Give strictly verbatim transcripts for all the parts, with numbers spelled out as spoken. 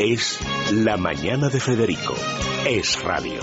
Es La Mañana de Federico. Es radio.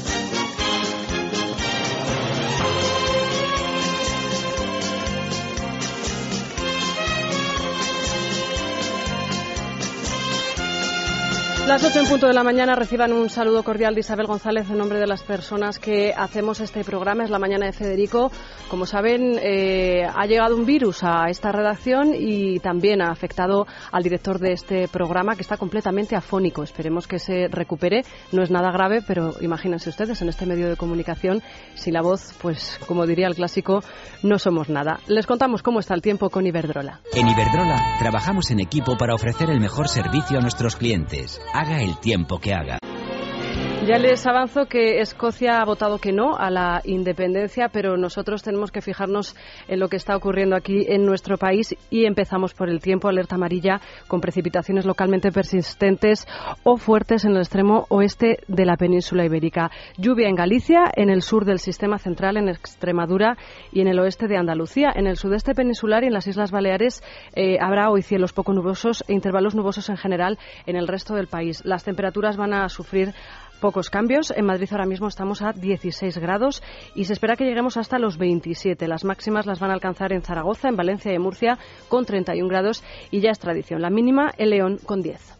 Las ocho en punto de la mañana. Reciban un saludo cordial de Isabel González en nombre de las personas que hacemos este programa. Es La Mañana de Federico. Como saben, eh, ha llegado un virus a esta redacción y también ha afectado al director de este programa, que está completamente afónico. Esperemos que se recupere. No es nada grave, pero imagínense ustedes, en este medio de comunicación, sin la voz, pues como diría el clásico, no somos nada. Les contamos cómo está el tiempo con Iberdrola. En Iberdrola trabajamos en equipo para ofrecer el mejor servicio a nuestros clientes. Haga el tiempo que haga. Ya les avanzo que Escocia ha votado que no a la independencia, pero nosotros tenemos que fijarnos en lo que está ocurriendo aquí en nuestro país y empezamos por el tiempo. Alerta amarilla con precipitaciones localmente persistentes o fuertes en el extremo oeste de la península ibérica. Lluvia en Galicia, en el sur del sistema central, en Extremadura y en el oeste de Andalucía. En el sudeste peninsular y en las Islas Baleares eh, habrá hoy cielos poco nubosos e intervalos nubosos en general en el resto del país. Las temperaturas van a sufrir pocos cambios. En Madrid ahora mismo estamos a dieciséis grados y se espera que lleguemos hasta los veintisiete. Las máximas las van a alcanzar en Zaragoza, en Valencia y en Murcia con treinta y un grados y ya es tradición. La mínima en León con diez.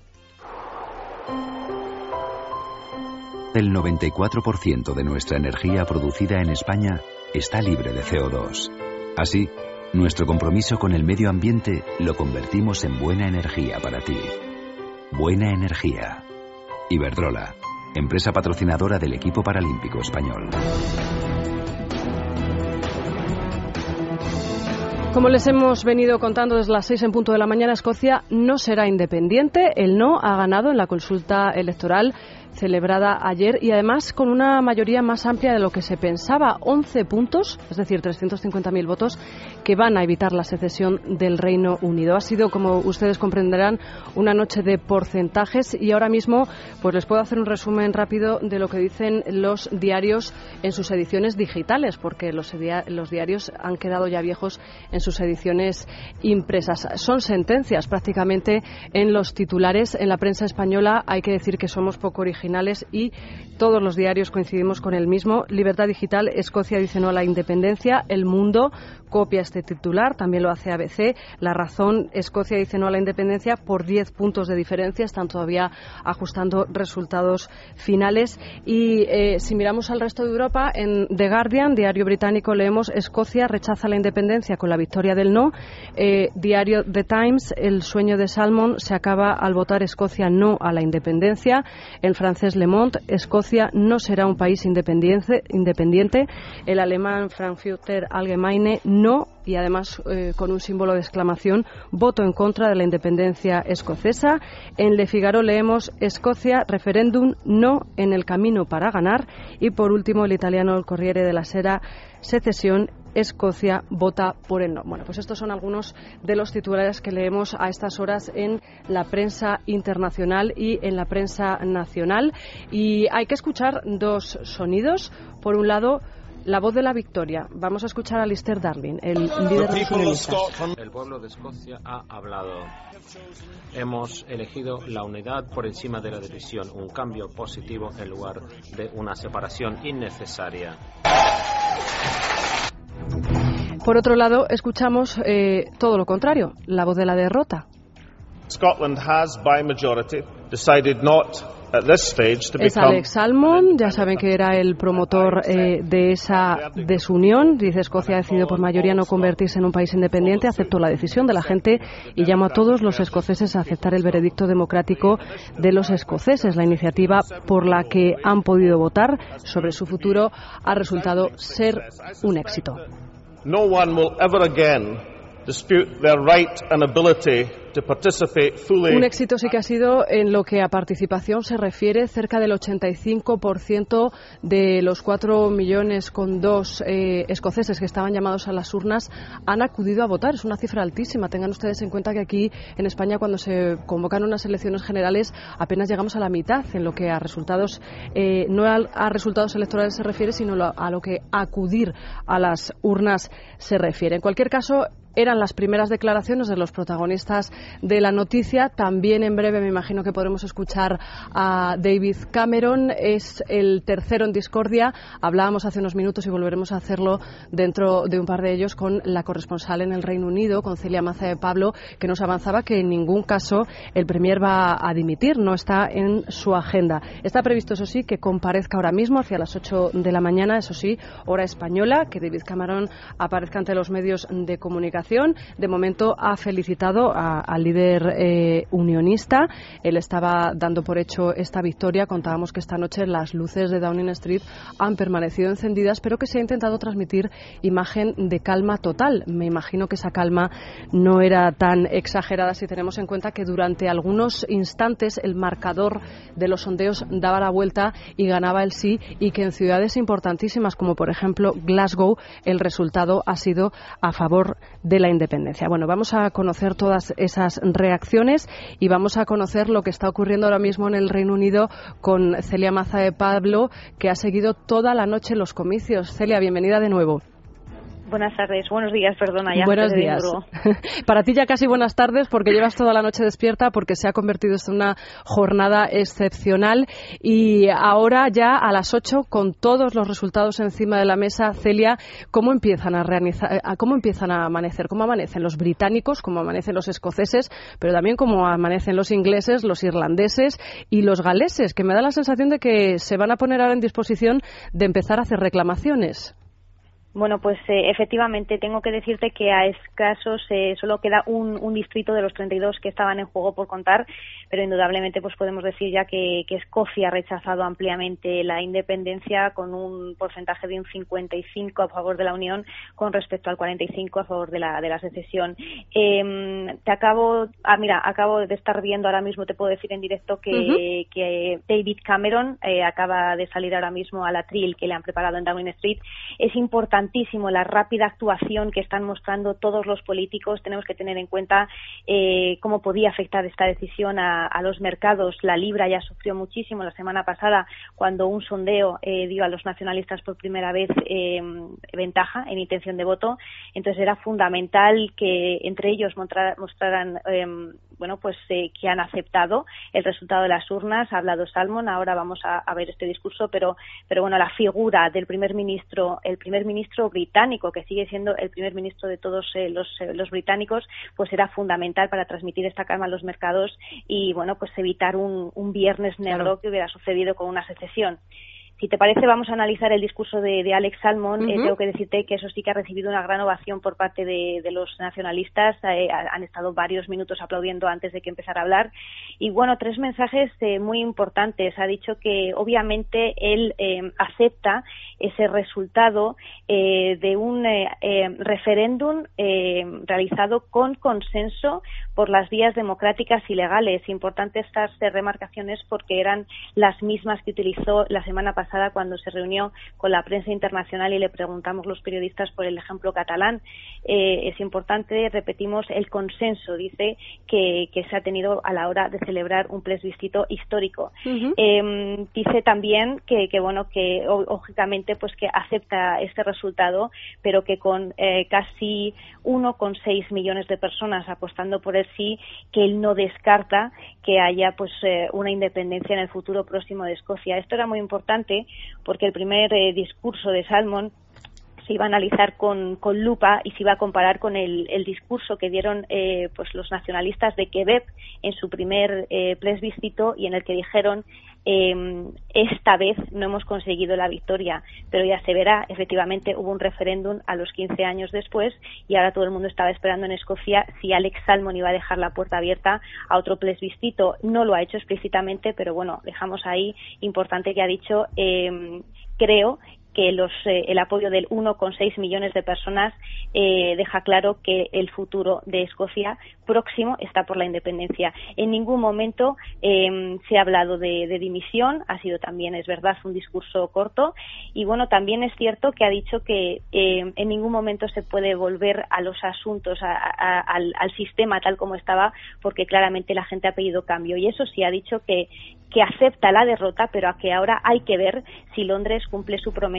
El noventa y cuatro por ciento de nuestra energía producida en España está libre de C O dos. Así, nuestro compromiso con el medio ambiente lo convertimos en buena energía para ti. Buena energía. Iberdrola, empresa patrocinadora del equipo paralímpico español. Como les hemos venido contando desde las seis en punto de la mañana, Escocia no será independiente. El no ha ganado en la consulta electoral celebrada ayer y además con una mayoría más amplia de lo que se pensaba, once puntos, es decir, trescientos cincuenta mil votos que van a evitar la secesión del Reino Unido. Ha sido, como ustedes comprenderán, una noche de porcentajes y ahora mismo pues les puedo hacer un resumen rápido de lo que dicen los diarios en sus ediciones digitales, porque los, los diarios han quedado ya viejos en sus ediciones impresas. Son sentencias prácticamente en los titulares. En la prensa española hay que decir que somos poco originales y todos los diarios coincidimos con el mismo. Libertad Digital, Escocia dice no a la independencia. El Mundo copia este titular, también lo hace A B C. La Razón, Escocia dice no a la independencia por diez puntos de diferencia. Están todavía ajustando resultados finales. Y eh, si miramos al resto de Europa, en The Guardian, diario británico, leemos Escocia rechaza la independencia con la victoria del no. Eh, diario The Times, el sueño de Salmon se acaba al votar Escocia no a la independencia. El francés Le Monde, Escocia no será un país independiente. independiente. El alemán Frankfurter Allgemeine, no, y además eh, con un símbolo de exclamación, voto en contra de la independencia escocesa. En Le Figaro leemos Escocia, referéndum, no en el camino para ganar. Y por último, el italiano El Corriere della Sera, secesión, Escocia vota por el no. Bueno, pues estos son algunos de los titulares que leemos a estas horas en la prensa internacional y en la prensa nacional. Y hay que escuchar dos sonidos. Por un lado, la voz de la victoria. Vamos a escuchar a Alistair Darling, el líder de los unionistas. El pueblo de Escocia ha hablado. Hemos elegido la unidad por encima de la división, un cambio positivo en lugar de una separación innecesaria. Por otro lado, escuchamos eh, todo lo contrario, la voz de la derrota. Scotland has, by majority, decided not at this stage to become... Es Alex Salmond, ya saben que era el promotor eh, de esa desunión. Dice, Escocia ha decidido por mayoría no convertirse en un país independiente, aceptó la decisión de la gente y llama a todos los escoceses a aceptar el veredicto democrático de los escoceses. La iniciativa por la que han podido votar sobre su futuro ha resultado ser un éxito. No one will ever again dispute their right and ability to participate fully. Un éxito sí que ha sido en lo que a participación se refiere. Cerca del ochenta y cinco por ciento de los cuatro millones con dos eh, escoceses que estaban llamados a las urnas han acudido a votar. Es una cifra altísima. Tengan ustedes en cuenta que aquí en España, cuando se convocan unas elecciones generales, apenas llegamos a la mitad en lo que a resultados, eh, no a, a resultados electorales se refiere, sino a lo que acudir a las urnas se refiere. En cualquier caso, eran las primeras declaraciones de los protagonistas de la noticia. También en breve me imagino que podremos escuchar a David Cameron. Es el tercero en discordia. Hablábamos hace unos minutos y volveremos a hacerlo dentro de un par de ellos con la corresponsal en el Reino Unido, con Celia Maza de Pablo, que nos avanzaba que en ningún caso el Premier va a dimitir, no está en su agenda. Está previsto, eso sí, que comparezca ahora mismo hacia las ocho de la mañana, eso sí, hora española, que David Cameron aparezca ante los medios de comunicación. De momento ha felicitado a, al líder eh, unionista. Él estaba dando por hecho esta victoria. Contábamos que esta noche las luces de Downing Street han permanecido encendidas, pero que se ha intentado transmitir imagen de calma total. Me imagino que esa calma no era tan exagerada si tenemos en cuenta que durante algunos instantes el marcador de los sondeos daba la vuelta y ganaba el sí, y que en ciudades importantísimas como por ejemplo Glasgow el resultado ha sido a favor de la independencia. Bueno, vamos a conocer todas esas reacciones y vamos a conocer lo que está ocurriendo ahora mismo en el Reino Unido con Celia Maza de Pablo, que ha seguido toda la noche los comicios. Celia, bienvenida de nuevo. Buenas tardes, buenos días, perdona. Ya buenos días. Para ti ya casi buenas tardes, porque llevas toda la noche despierta, porque se ha convertido en una jornada excepcional. Y ahora ya a las ocho, con todos los resultados encima de la mesa, Celia, ¿cómo empiezan a, realizar, cómo empiezan a amanecer? ¿Cómo amanecen los británicos, cómo amanecen los escoceses, pero también cómo amanecen los ingleses, los irlandeses y los galeses, que me da la sensación de que se van a poner ahora en disposición de empezar a hacer reclamaciones? Bueno, pues eh, efectivamente tengo que decirte que a escasos eh, solo queda un, un distrito de los treinta y dos que estaban en juego por contar, pero indudablemente pues podemos decir ya que, que Escocia ha rechazado ampliamente la independencia con un porcentaje de un cincuenta y cinco a favor de la Unión con respecto al cuarenta y cinco a favor de la de la secesión. Eh, te acabo, ah, mira, acabo de estar viendo ahora mismo, te puedo decir en directo que, uh-huh. que David Cameron eh, acaba de salir ahora mismo al atril que le han preparado en Downing Street. Es importante la rápida actuación que están mostrando todos los políticos. Tenemos que tener en cuenta eh, cómo podía afectar esta decisión a, a los mercados. La libra ya sufrió muchísimo la semana pasada cuando un sondeo eh, dio a los nacionalistas por primera vez eh, ventaja en intención de voto. Entonces era fundamental que entre ellos mostrara, mostraran eh, bueno pues eh, que han aceptado el resultado de las urnas. Ha hablado Salmon, ahora vamos a, a ver este discurso, pero pero bueno, la figura del primer ministro, el primer ministro británico, que sigue siendo el primer ministro de todos eh, los, eh, los británicos, pues era fundamental para transmitir esta calma a los mercados y bueno, pues evitar un, un viernes negro claro. que hubiera sucedido con una secesión. Si te parece, vamos a analizar el discurso de, de Alex Salmond. Uh-huh. Eh, tengo que decirte que eso sí que ha recibido una gran ovación por parte de, de los nacionalistas. Eh, han estado varios minutos aplaudiendo antes de que empezara a hablar. Y bueno, tres mensajes eh, muy importantes. Ha dicho que obviamente él eh, acepta ese resultado eh, de un eh, eh, referéndum eh, realizado con consenso por las vías democráticas y legales. Importante estas eh, remarcaciones porque eran las mismas que utilizó la semana pasada cuando se reunió con la prensa internacional y le preguntamos los periodistas por el ejemplo catalán. Eh, es importante, repetimos, el consenso, dice, que, que se ha tenido a la hora de celebrar un plebiscito histórico. Uh-huh. Eh, dice también que, que bueno, que lógicamente pues que acepta este resultado, pero que con eh, casi uno coma seis millones de personas apostando por el sí, que él no descarta que haya pues eh, una independencia en el futuro próximo de Escocia. Esto era muy importante porque el primer eh, discurso de Salmond se iba a analizar con, con lupa y se iba a comparar con el, el discurso que dieron eh, pues los nacionalistas de Quebec en su primer eh, plebiscito y en el que dijeron eh, esta vez no hemos conseguido la victoria, pero ya se verá. Efectivamente hubo un referéndum a los quince años después y ahora todo el mundo estaba esperando en Escocia si Alex Salmond iba a dejar la puerta abierta a otro plebiscito. No lo ha hecho explícitamente, pero bueno, dejamos ahí importante que ha dicho eh, creo que los, eh, el apoyo del uno coma seis millones de personas eh, deja claro que el futuro de Escocia próximo está por la independencia. En ningún momento eh, se ha hablado de, de dimisión, ha sido también, es verdad, un discurso corto y bueno, también es cierto que ha dicho que eh, en ningún momento se puede volver a los asuntos, a, a, al, al sistema tal como estaba, porque claramente la gente ha pedido cambio y eso sí ha dicho que que acepta la derrota, pero a que ahora hay que ver si Londres cumple su promesa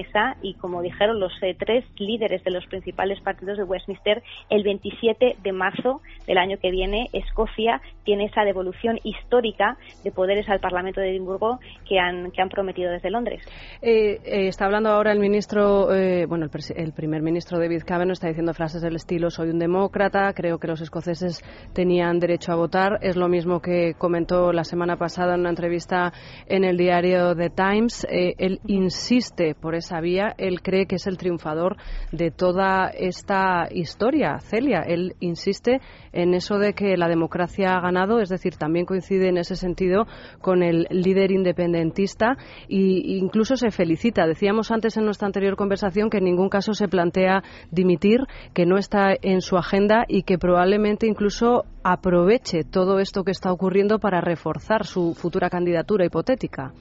mesa y, como dijeron los eh, tres líderes de los principales partidos de Westminster, el veintisiete de marzo del año que viene Escocia tiene esa devolución histórica de poderes al Parlamento de Edimburgo que han que han prometido desde Londres. Eh, eh, está hablando ahora el ministro, eh, bueno, el, pres- el primer ministro David Cameron está diciendo frases del estilo: soy un demócrata, creo que los escoceses tenían derecho a votar. Es lo mismo que comentó la semana pasada en una entrevista en el diario The Times. Eh, él insiste por esa vía, él cree que es el triunfador de toda esta historia. Celia, él insiste en eso de que la democracia ha ganado, es decir, también coincide en ese sentido con el líder independentista e incluso se felicita. Decíamos antes en nuestra anterior conversación que en ningún caso se plantea dimitir, que no está en su agenda y que probablemente incluso aproveche todo esto que está ocurriendo para reforzar su futura candidatura hipotética.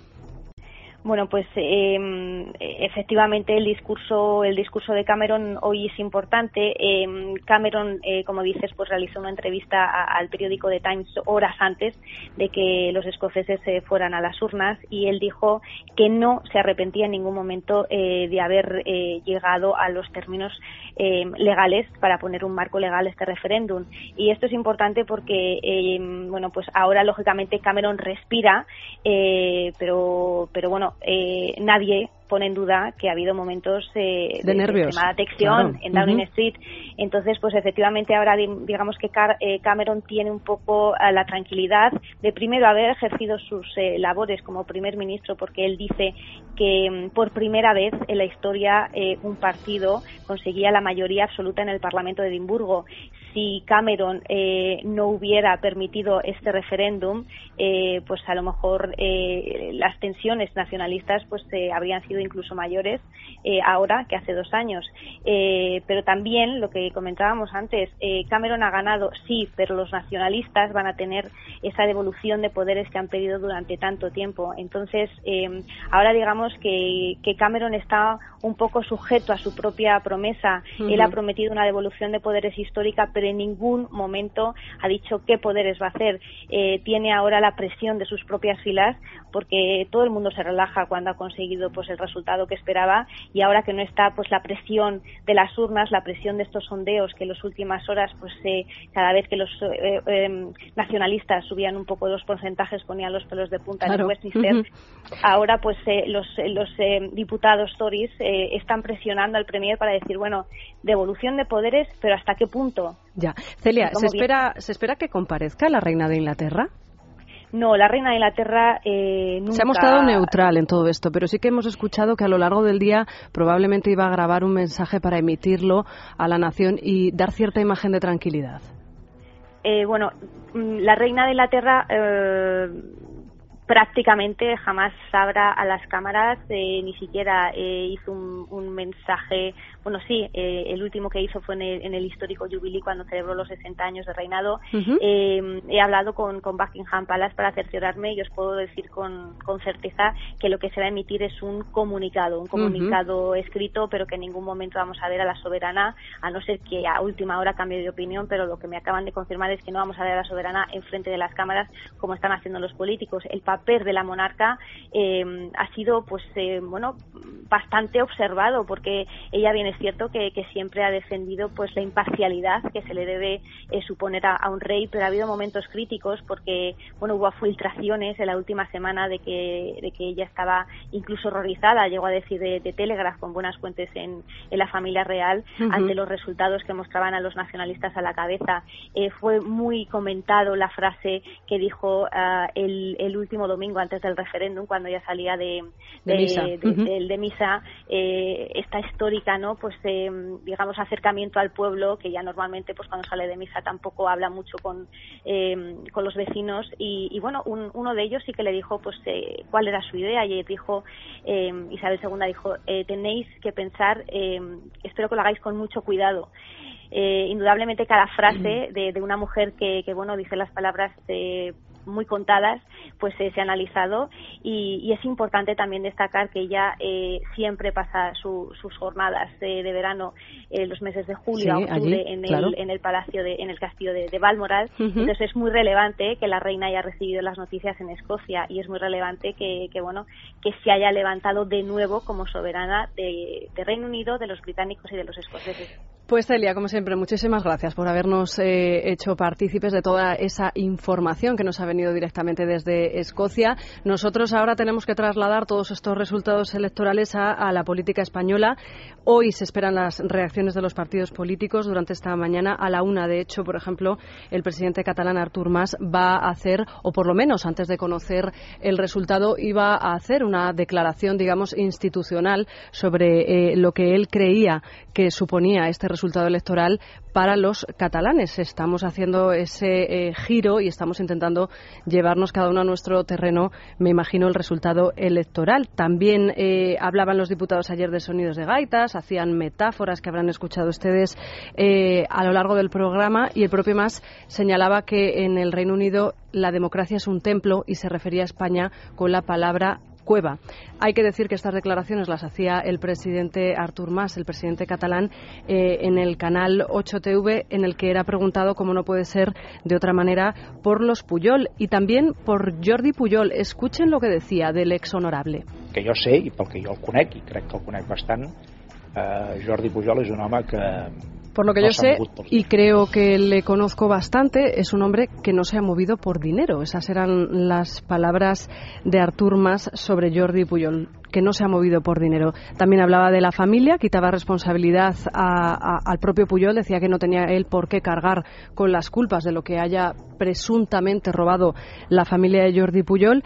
Bueno, pues eh, efectivamente el discurso el discurso de Cameron hoy es importante. Eh, Cameron, eh, como dices, pues realizó una entrevista a, al periódico The Times horas antes de que los escoceses eh, fueran a las urnas, y él dijo que no se arrepentía en ningún momento eh, de haber eh, llegado a los términos eh, legales para poner un marco legal a este referéndum. Y esto es importante porque, eh, bueno, pues ahora lógicamente Cameron respira, eh, pero, pero bueno, Eh, nadie pone en duda que ha habido momentos eh, de, de nervios, extremada tensión claro. en Downing uh-huh. Street. Entonces, pues efectivamente ahora digamos que Car- eh, Cameron tiene un poco eh, la tranquilidad de primero haber ejercido sus eh, labores como primer ministro, porque él dice que mm, por primera vez en la historia eh, un partido conseguía la mayoría absoluta en el Parlamento de Edimburgo. Si Cameron eh, no hubiera permitido este referéndum, eh, pues a lo mejor eh, las tensiones nacionalistas pues eh, habrían sido incluso mayores eh, ahora que hace dos años. Eh, pero también, lo que comentábamos antes, eh, Cameron ha ganado, sí, pero los nacionalistas van a tener esa devolución de poderes que han pedido durante tanto tiempo. Entonces, eh, ahora digamos que, que Cameron está un poco sujeto a su propia promesa. Uh-huh. Él ha prometido una devolución de poderes histórica, pero en ningún momento ha dicho qué poderes va a hacer. Eh, tiene ahora la presión de sus propias filas, porque todo el mundo se relaja cuando ha conseguido pues el resultado que esperaba, y ahora que no está pues la presión de las urnas, la presión de estos sondeos que en las últimas horas pues eh, cada vez que los eh, eh, nacionalistas subían un poco los porcentajes ponían los pelos de punta, claro, en Westminster. Uh-huh. Ahora pues eh, los, los eh, diputados Tories eh, están presionando al Premier para decir, bueno, devolución de poderes, pero ¿hasta qué punto? Ya. Celia, ¿se espera, ¿se espera que comparezca la reina de Inglaterra? No, la reina de Inglaterra eh, nunca... Se ha mostrado neutral en todo esto, pero sí que hemos escuchado que a lo largo del día probablemente iba a grabar un mensaje para emitirlo a la nación y dar cierta imagen de tranquilidad. Eh, bueno, la reina de Inglaterra eh, prácticamente jamás abra a las cámaras, eh, ni siquiera eh, hizo un, un mensaje. Bueno, sí, eh, el último que hizo fue en el, en el histórico Jubilee, cuando celebró los sesenta años de reinado. Uh-huh. Eh, he hablado con, con Buckingham Palace para cerciorarme y os puedo decir con, con certeza que lo que se va a emitir es un comunicado, un comunicado uh-huh. escrito, pero que en ningún momento vamos a ver a la soberana, a no ser que a última hora cambie de opinión, pero lo que me acaban de confirmar es que no vamos a ver a la soberana enfrente de las cámaras como están haciendo los políticos. El papel de la monarca eh, ha sido, pues, eh, bueno, bastante observado, porque ella viene es cierto que, que siempre ha defendido pues la imparcialidad que se le debe eh, suponer a, a un rey, pero ha habido momentos críticos porque bueno hubo filtraciones en la última semana de que de que ella estaba incluso horrorizada, llegó a decir de, de Telegraph con buenas fuentes en, en la familia real uh-huh. ante los resultados que mostraban a los nacionalistas a la cabeza. Eh, fue muy comentado la frase que dijo uh, el, el último domingo antes del referéndum, cuando ella salía de de, de misa, de, uh-huh. de, de misa eh, esta histórica, ¿no? Pues eh, digamos acercamiento al pueblo, que ya normalmente pues cuando sale de misa tampoco habla mucho con eh, con los vecinos, y, y bueno un, uno de ellos sí que le dijo pues eh, cuál era su idea, y dijo eh, Isabel segunda dijo eh, tenéis que pensar, eh, espero que lo hagáis con mucho cuidado. Eh, indudablemente cada frase de, de una mujer que, que bueno dice las palabras de muy contadas, pues eh, se ha analizado y, y es importante también destacar que ella eh, siempre pasa su, sus jornadas de, de verano en eh, los meses de julio sí, a octubre allí, en, claro. el, en el palacio de, en el castillo de, de Balmoral. Uh-huh. Entonces es muy relevante que la reina haya recibido las noticias en Escocia y es muy relevante que, que bueno que se haya levantado de nuevo como soberana de, de Reino Unido, de los británicos y de los escoceses. Pues Celia, como siempre, muchísimas gracias por habernos eh, hecho partícipes de toda esa información que nos ha venido directamente desde Escocia. Nosotros ahora tenemos que trasladar todos estos resultados electorales a, a la política española. Hoy se esperan las reacciones de los partidos políticos durante esta mañana a la una. De hecho, por ejemplo, el presidente catalán Artur Mas va a hacer, o por lo menos antes de conocer el resultado, iba a hacer una declaración, digamos, institucional sobre eh, lo que él creía que suponía este resultado resultado electoral para los catalanes. Estamos haciendo ese eh, giro y estamos intentando llevarnos cada uno a nuestro terreno, me imagino, el resultado electoral. También eh, hablaban los diputados ayer de sonidos de gaitas, hacían metáforas que habrán escuchado ustedes eh, a lo largo del programa, y el propio Mas señalaba que en el Reino Unido la democracia es un templo y se refería a España con la palabra cueva. Hay que decir que estas declaraciones las hacía el presidente Artur Mas, el presidente catalán, eh, en el canal ocho T V, en el que era preguntado, como no puede ser de otra manera, por los Pujol y también por Jordi Pujol. Escuchen lo que decía del ex honorable. Que jo sé, i pel que jo el conec, i crec que el conec bastant, eh, Jordi Pujol és un home que... Por lo que yo sé, y creo que le conozco bastante, es un hombre que no se ha movido por dinero. Esas eran las palabras de Artur Mas sobre Jordi Pujol, que no se ha movido por dinero. También hablaba de la familia, quitaba responsabilidad a, a, al propio Pujol, decía que no tenía él por qué cargar con las culpas de lo que haya presuntamente robado la familia de Jordi Pujol,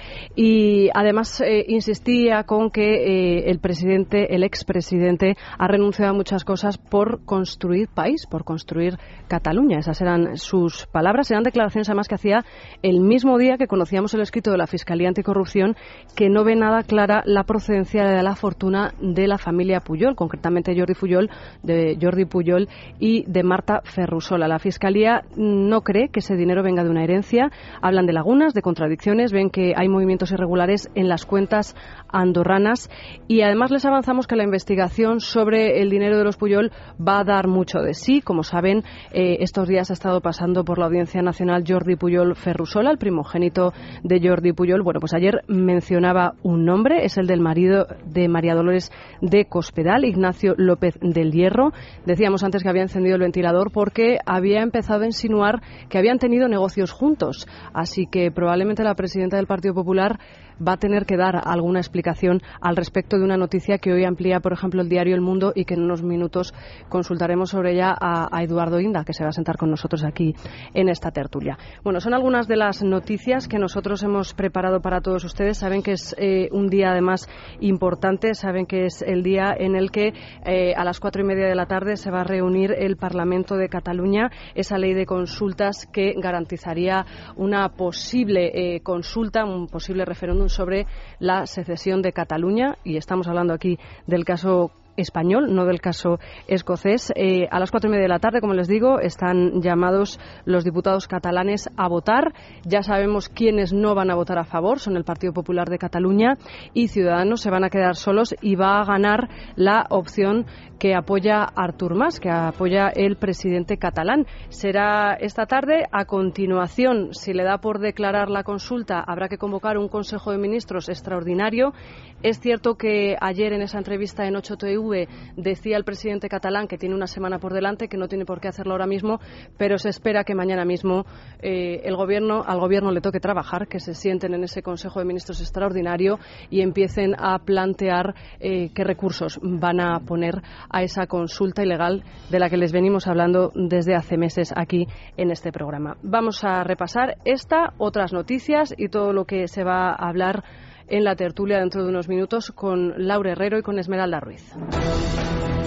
y además eh, insistía con que eh, el presidente, el expresidente, ha renunciado a muchas cosas por construir país, por construir Cataluña. Esas eran sus palabras. Eran declaraciones además que hacía el mismo día que conocíamos el escrito de la Fiscalía Anticorrupción, que no ve nada clara la procedencia de la fortuna de la familia Pujol, concretamente Jordi Pujol, de Jordi Pujol y de Marta Ferrusola. La Fiscalía no cree que ese dinero venga de una herencia. Hablan de lagunas, de contradicciones, ven que hay movimientos irregulares en las cuentas andorranas, y además les avanzamos que la investigación sobre el dinero de los Pujol va a dar mucho de sí. Como saben, eh, estos días ha estado pasando por la Audiencia Nacional Jordi Pujol Ferrusola, el primogénito de Jordi Pujol. Bueno, pues ayer mencionaba un nombre, es el del marido de María Dolores de Cospedal, Ignacio López del Hierro. Decíamos antes que había encendido el ventilador porque había empezado a insinuar que habían tenido negocios juntos, así que probablemente la presidenta del Partido Popular va a tener que dar alguna explicación al respecto de una noticia que hoy amplía, por ejemplo, el diario El Mundo, y que en unos minutos consultaremos sobre ella a, a Eduardo Inda, que se va a sentar con nosotros aquí en esta tertulia. Bueno, son algunas de las noticias que nosotros hemos preparado para todos ustedes. Saben que es eh, un día además importante, saben que es el día en el que eh, a las cuatro y media de la tarde se va a reunir el Parlamento de Cataluña, esa ley de consultas que garantizaría una posible eh, consulta, un posible referéndum sobre la secesión de Cataluña, y estamos hablando aquí del caso español, no del caso escocés. Eh, a las cuatro y media de la tarde, como les digo, están llamados los diputados catalanes a votar. Ya sabemos quiénes no van a votar a favor, son el Partido Popular de Cataluña y Ciudadanos. Se van a quedar solos y va a ganar la opción que apoya Artur Mas, que apoya el presidente catalán. Será esta tarde. A continuación, si le da por declarar la consulta, habrá que convocar un Consejo de Ministros extraordinario. Es cierto que ayer en esa entrevista en ocho T V decía el presidente catalán que tiene una semana por delante, que no tiene por qué hacerlo ahora mismo, pero se espera que mañana mismo eh, el gobierno, al gobierno le toque trabajar, que se sienten en ese Consejo de Ministros extraordinario y empiecen a plantear eh, qué recursos van a poner a esa consulta ilegal de la que les venimos hablando desde hace meses aquí en este programa. Vamos a repasar esta, otras noticias y todo lo que se va a hablar en la tertulia dentro de unos minutos con Laura Herrero y con Esmeralda Ruiz.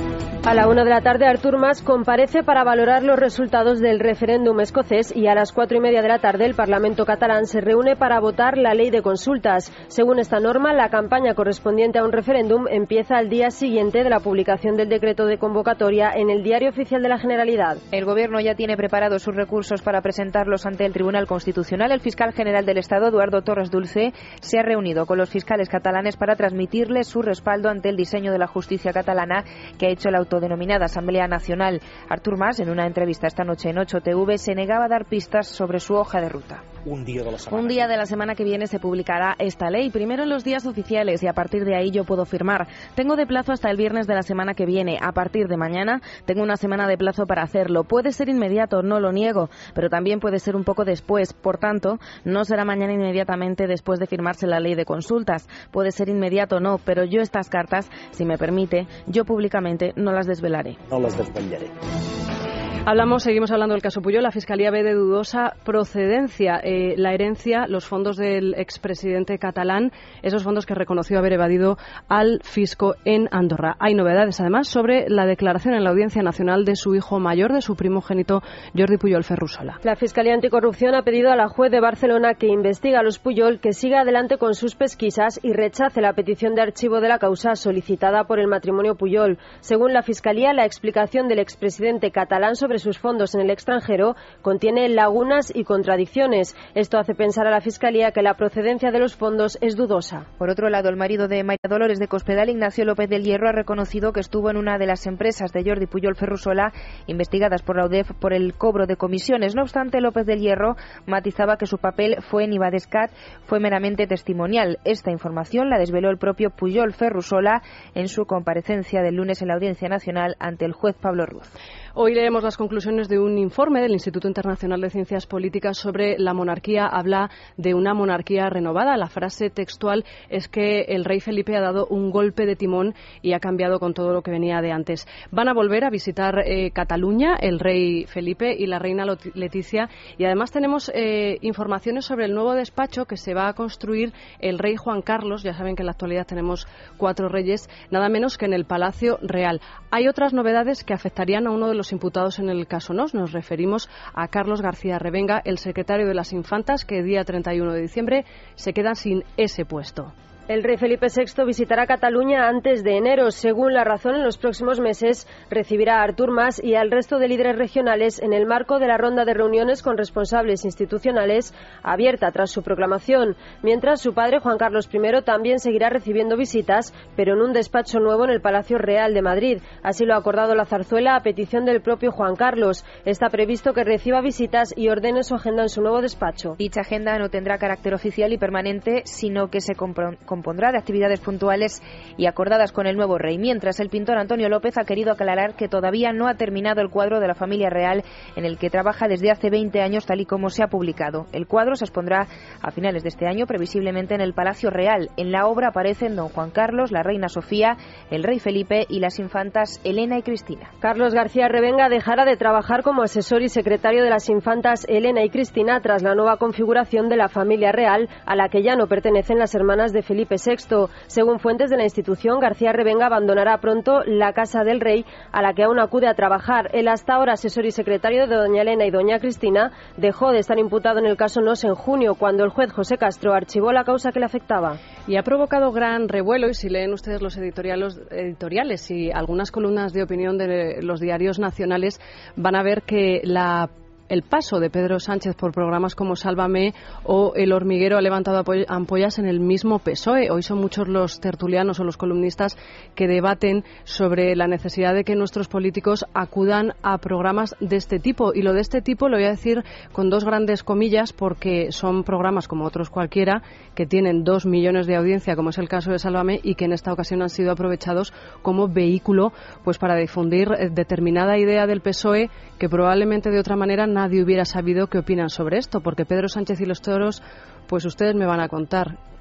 A la una de la tarde, Artur Mas comparece para valorar los resultados del referéndum escocés y a las cuatro y media de la tarde el Parlamento catalán se reúne para votar la ley de consultas. Según esta norma, la campaña correspondiente a un referéndum empieza al día siguiente de la publicación del decreto de convocatoria en el Diario Oficial de la Generalidad. El Gobierno ya tiene preparados sus recursos para presentarlos ante el Tribunal Constitucional. El fiscal general del Estado, Eduardo Torres Dulce, se ha reunido con los fiscales catalanes para transmitirles su respaldo ante el diseño de la justicia catalana que ha hecho el auto denominada Asamblea Nacional. Artur Mas, en una entrevista esta noche en ocho T V, se negaba a dar pistas sobre su hoja de ruta. Un día de la semana. Un día de la semana que viene se publicará esta ley, primero en los días oficiales y a partir de ahí yo puedo firmar. Tengo de plazo hasta el viernes de la semana que viene. A partir de mañana tengo una semana de plazo para hacerlo. Puede ser inmediato, no lo niego, pero también puede ser un poco después. Por tanto, no será mañana inmediatamente después de firmarse la ley de consultas. Puede ser inmediato, no, pero yo estas cartas, si me permite, yo públicamente no las desvelaré. No las desvelaré. Hablamos, seguimos hablando del caso Pujol. La Fiscalía ve de dudosa procedencia eh, la herencia, los fondos del expresidente catalán, esos fondos que reconoció haber evadido al fisco en Andorra. Hay novedades, además, sobre la declaración en la Audiencia Nacional de su hijo mayor, de su primogénito Jordi Pujol Ferrusola. La Fiscalía Anticorrupción ha pedido a la juez de Barcelona que investiga a los Pujol que siga adelante con sus pesquisas y rechace la petición de archivo de la causa solicitada por el matrimonio Pujol. Según la Fiscalía, la explicación del expresidente catalán sobre sus fondos en el extranjero contiene lagunas y contradicciones. Esto hace pensar a la Fiscalía que la procedencia de los fondos es dudosa. Por otro lado, el marido de María Dolores de Cospedal, Ignacio López del Hierro, ha reconocido que estuvo en una de las empresas de Jordi Pujol Ferrusola investigadas por la U D E F por el cobro de comisiones. No obstante, López del Hierro matizaba que su papel fue en Ibadescat fue meramente testimonial. Esta información la desveló el propio Pujol Ferrusola en su comparecencia del lunes en la Audiencia Nacional ante el juez Pablo Ruz. Hoy leemos las conclusiones de un informe del Instituto Internacional de Ciencias Políticas sobre la monarquía. Habla de una monarquía renovada. La frase textual es que el rey Felipe ha dado un golpe de timón y ha cambiado con todo lo que venía de antes. Van a volver a visitar eh, Cataluña el rey Felipe y la reina Leticia. Y además tenemos eh, informaciones sobre el nuevo despacho que se va a construir el rey Juan Carlos. Ya saben que en la actualidad tenemos cuatro reyes, nada menos que en el Palacio Real. Hay otras novedades que afectarían a uno de los imputados en el caso Nos. Nos referimos a Carlos García Revenga, el secretario de las Infantas, que día treinta y uno de diciembre se queda sin ese puesto. El rey Felipe sexto visitará Cataluña antes de enero. Según La Razón, en los próximos meses recibirá a Artur Mas y al resto de líderes regionales en el marco de la ronda de reuniones con responsables institucionales abierta tras su proclamación. Mientras, su padre, Juan Carlos primero, también seguirá recibiendo visitas, pero en un despacho nuevo en el Palacio Real de Madrid. Así lo ha acordado la Zarzuela a petición del propio Juan Carlos. Está previsto que reciba visitas y ordene su agenda en su nuevo despacho. Dicha agenda no tendrá carácter oficial y permanente, sino que se compro- compondrá de actividades puntuales y acordadas con el nuevo rey. Mientras, el pintor Antonio López ha querido aclarar que todavía no ha terminado el cuadro de la familia real en el que trabaja desde hace veinte años, tal y como se ha publicado. El cuadro se expondrá a finales de este año, previsiblemente en el Palacio Real. En la obra aparecen don Juan Carlos, la reina Sofía, el rey Felipe y las infantas Elena y Cristina. Carlos García Revenga dejará de trabajar como asesor y secretario de las infantas Elena y Cristina tras la nueva configuración de la familia real, a la que ya no pertenecen las hermanas de Felipe sexto. Según fuentes de la institución, García Revenga abandonará pronto la Casa del Rey, a la que aún acude a trabajar. El hasta ahora asesor y secretario de doña Elena y doña Cristina dejó de estar imputado en el caso Nos en junio, cuando el juez José Castro archivó la causa que le afectaba. Y ha provocado gran revuelo, y si leen ustedes los editoriales, editoriales y algunas columnas de opinión de los diarios nacionales, van a ver que la el paso de Pedro Sánchez por programas como Sálvame o El Hormiguero ha levantado ampollas en el mismo P S O E. Hoy son muchos los tertulianos o los columnistas que debaten sobre la necesidad de que nuestros políticos acudan a programas de este tipo. Y lo de este tipo lo voy a decir con dos grandes comillas, porque son programas como otros cualquiera que tienen dos millones de audiencia, como es el caso de Sálvame, y que en esta ocasión han sido aprovechados como vehículo pues para difundir determinada idea del P S O E que probablemente de otra manera nadie hubiera sabido qué opinan sobre esto, porque Pedro Sánchez y los toros, pues ustedes me van a contar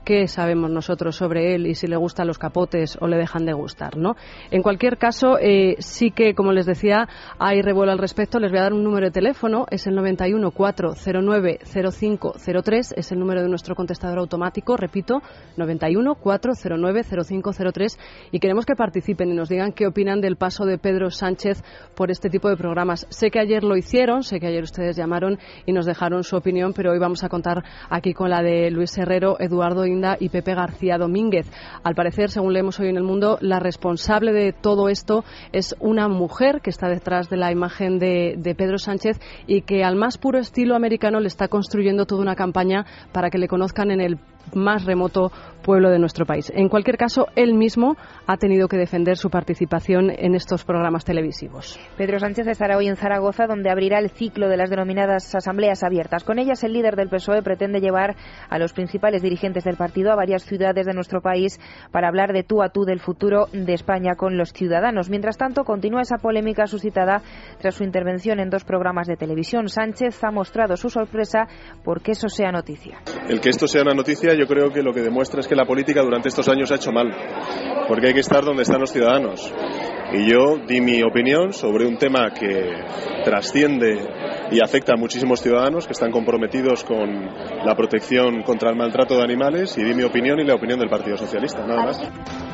¿qué sabemos nosotros sobre él y si le gustan los capotes o le dejan de gustar, ¿no? En cualquier caso, eh, sí que, como les decía, hay revuelo al respecto. Les voy a dar un número de teléfono, es el noventa y uno, cuatro cero nueve, cero cinco cero tres, es el número de nuestro contestador automático, repito, noventa y uno, cuatro cero nueve, cero cinco cero tres, y queremos que participen y nos digan qué opinan del paso de Pedro Sánchez por este tipo de programas. Sé que ayer lo hicieron, sé que ayer ustedes llamaron y nos dejaron su opinión, pero hoy vamos a contar aquí con la de Luis Herrero, Eduardo Inda y Pepe García Domínguez. Al parecer, según leemos hoy en El Mundo, la responsable de todo esto es una mujer que está detrás de la imagen de, de Pedro Sánchez y que al más puro estilo americano le está construyendo toda una campaña para que le conozcan en el más remoto pueblo de nuestro país. En cualquier caso, él mismo ha tenido que defender su participación en estos programas televisivos. Pedro Sánchez estará hoy en Zaragoza, donde abrirá el ciclo de las denominadas asambleas abiertas. Con ellas, el líder del P S O E pretende llevar a los principales dirigentes del partido a varias ciudades de nuestro país para hablar de tú a tú del futuro de España con los ciudadanos. Mientras tanto, continúa esa polémica suscitada tras su intervención en dos programas de televisión. Sánchez ha mostrado su sorpresa porque eso sea noticia. El que esto sea una noticia, yo creo que lo que demuestra es que la política durante estos años ha hecho mal, porque hay que estar donde están los ciudadanos. Y yo di mi opinión sobre un tema que trasciende y afecta a muchísimos ciudadanos que están comprometidos con la protección contra el maltrato de animales, y di mi opinión y la opinión del Partido Socialista, nada más.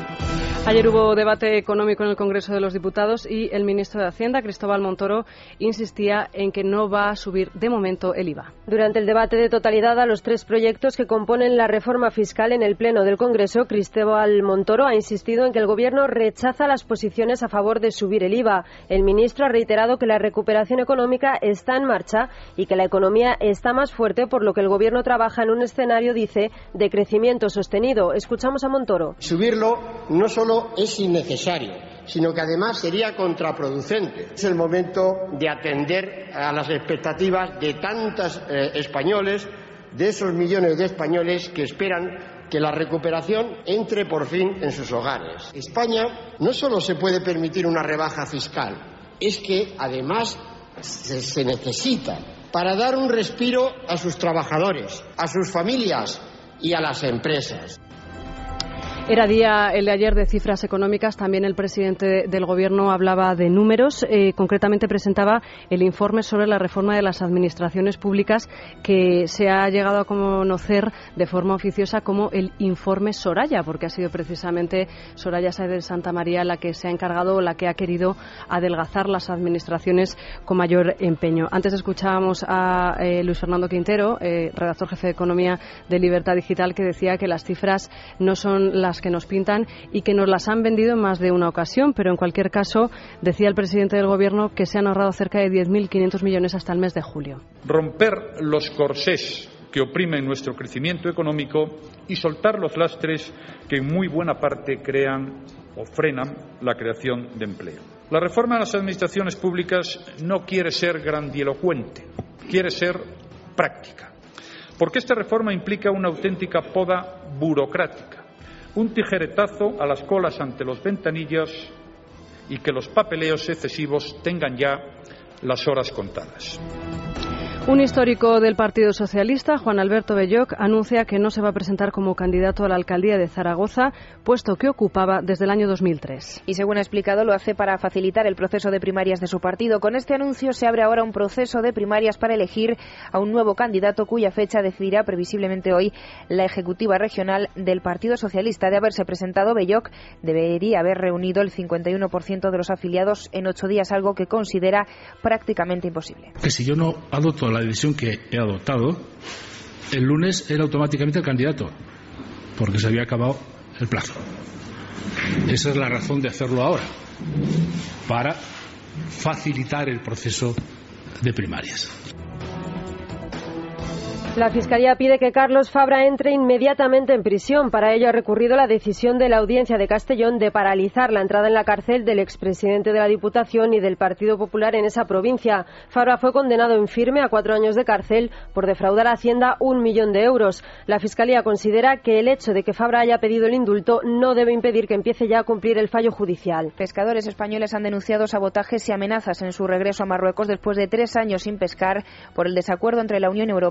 Ayer hubo debate económico en el Congreso de los Diputados y el ministro de Hacienda, Cristóbal Montoro, insistía en que no va a subir de momento el I V A. Durante el debate de totalidad a los tres proyectos que componen la reforma fiscal en el Pleno del Congreso, Cristóbal Montoro ha insistido en que el Gobierno rechaza las posiciones a favor de subir el I V A. El ministro ha reiterado que la recuperación económica está en marcha y que la economía está más fuerte, por lo que el Gobierno trabaja en un escenario, dice, de crecimiento sostenido. Escuchamos a Montoro. Subirlo no solo es innecesario, sino que además sería contraproducente. Es el momento de atender a las expectativas de tantos eh, españoles, de esos millones de españoles que esperan que la recuperación entre por fin en sus hogares. España no solo se puede permitir una rebaja fiscal, es que además se, se necesita para dar un respiro a sus trabajadores, a sus familias y a las empresas. Era día el de ayer de cifras económicas. También el presidente del Gobierno hablaba de números. Eh, concretamente presentaba el informe sobre la reforma de las administraciones públicas, que se ha llegado a conocer de forma oficiosa como el informe Soraya, porque ha sido precisamente Soraya Sáez de Santamaría la que se ha encargado o la que ha querido adelgazar las administraciones con mayor empeño. Antes escuchábamos a eh, Luis Fernando Quintero, eh, redactor jefe de Economía de Libertad Digital, que decía que las cifras no son las que nos pintan y que nos las han vendido en más de una ocasión, pero en cualquier caso decía el presidente del Gobierno que se han ahorrado cerca de diez mil quinientos millones hasta el mes de julio. Romper los corsés que oprimen nuestro crecimiento económico y soltar los lastres que en muy buena parte crean o frenan la creación de empleo. La reforma de las administraciones públicas no quiere ser grandilocuente, quiere ser práctica, porque esta reforma implica una auténtica poda burocrática, un tijeretazo a las colas ante los ventanillas y que los papeleos excesivos tengan ya las horas contadas. Un histórico del Partido Socialista, Juan Alberto Belloc, anuncia que no se va a presentar como candidato a la alcaldía de Zaragoza, puesto que ocupaba desde el año dos mil tres. Y según ha explicado, lo hace para facilitar el proceso de primarias de su partido. Con este anuncio se abre ahora un proceso de primarias para elegir a un nuevo candidato, cuya fecha decidirá previsiblemente hoy la ejecutiva regional del Partido Socialista. De haberse presentado, Belloc debería haber reunido el cincuenta y uno por ciento de los afiliados en ocho días, algo que considera prácticamente imposible. Que si yo no adopto la decisión que he adoptado, el lunes era automáticamente el candidato, porque se había acabado el plazo. Esa es la razón de hacerlo ahora, para facilitar el proceso de primarias. La Fiscalía pide que Carlos Fabra entre inmediatamente en prisión. Para ello ha recurrido la decisión de la Audiencia de Castellón de paralizar la entrada en la cárcel del expresidente de la Diputación y del Partido Popular en esa provincia. Fabra fue condenado en firme a cuatro años de cárcel por defraudar a Hacienda un millón de euros. La Fiscalía considera que el hecho de que Fabra haya pedido el indulto no debe impedir que empiece ya a cumplir el fallo judicial. Pescadores españoles han denunciado sabotajes y amenazas en su regreso a Marruecos después de tres años sin pescar por el desacuerdo entre la Unión Europea y el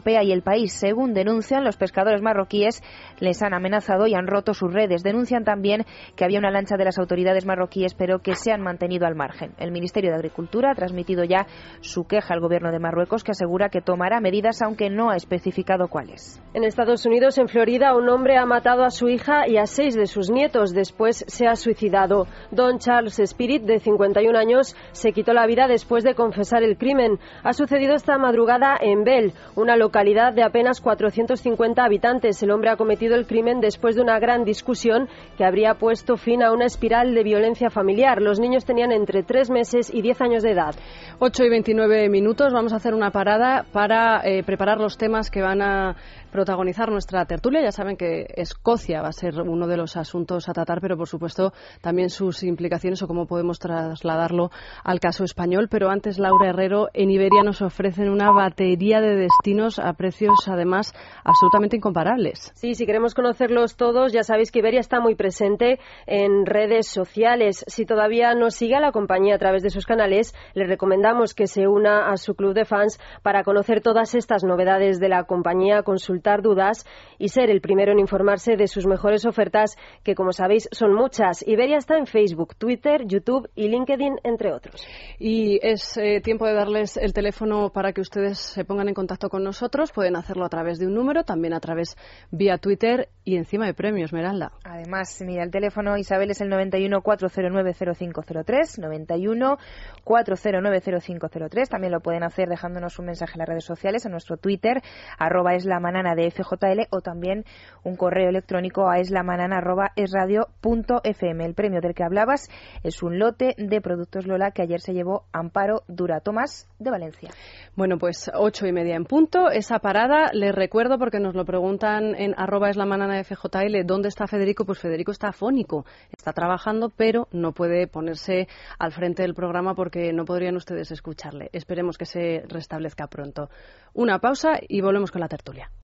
país. Según denuncian, los pescadores marroquíes les han amenazado y han roto sus redes. Denuncian también que había una lancha de las autoridades marroquíes, pero que se han mantenido al margen. El Ministerio de Agricultura ha transmitido ya su queja al gobierno de Marruecos, que asegura que tomará medidas, aunque no ha especificado cuáles. En Estados Unidos, en Florida, un hombre ha matado a su hija y a seis de sus nietos. Después se ha suicidado. Don Charles Spirit, de cincuenta y un años, se quitó la vida después de confesar el crimen. Ha sucedido esta madrugada en Bell, una localidad de apenas cuatrocientos cincuenta habitantes. El hombre ha cometido el crimen después de una gran discusión que habría puesto fin a una espiral de violencia familiar. Los niños tenían entre tres meses y diez años de edad. ocho y veintinueve minutos. Vamos a hacer una parada para eh, preparar los temas que van a protagonizar nuestra tertulia. Ya saben que Escocia va a ser uno de los asuntos a tratar, pero por supuesto también sus implicaciones o cómo podemos trasladarlo al caso español. Pero antes, Laura Herrero, en Iberia nos ofrecen una batería de destinos a precios además absolutamente incomparables. Sí, si queremos conocerlos todos, ya sabéis que Iberia está muy presente en redes sociales. Si todavía no sigue a la compañía a través de sus canales, les recomendamos que se una a su club de fans para conocer todas estas novedades de la compañía, consultar dudas y ser el primero en informarse de sus mejores ofertas, que como sabéis son muchas. Iberia está en Facebook, Twitter, YouTube y LinkedIn, entre otros. Y es eh, tiempo de darles el teléfono para que ustedes se pongan en contacto con nosotros. Pueden hacerlo a través de un número, también a través vía Twitter y encima de premios, Esmeralda. Además, mira, el teléfono, Isabel, es el noventa y uno, cuatrocientos nueve, cero cinco cero tres, noventa y uno, cuatrocientos nueve, cero cinco cero tres. También lo pueden hacer dejándonos un mensaje en las redes sociales, en nuestro Twitter, arroba es la manana de F J L, o también un correo electrónico a eslamanana arroba esradio punto f m. El premio del que hablabas es un lote de productos Lola que ayer se llevó Amparo Dura Tomás de Valencia. Bueno, pues ocho y media en punto. Esa parada, les recuerdo, porque nos lo preguntan en arroba eslamanana de F J L, ¿dónde está Federico? Pues Federico está afónico, está trabajando, pero no puede ponerse al frente del programa porque no podrían ustedes escucharle. Esperemos que se restablezca pronto. Una pausa y volvemos con la tertulia.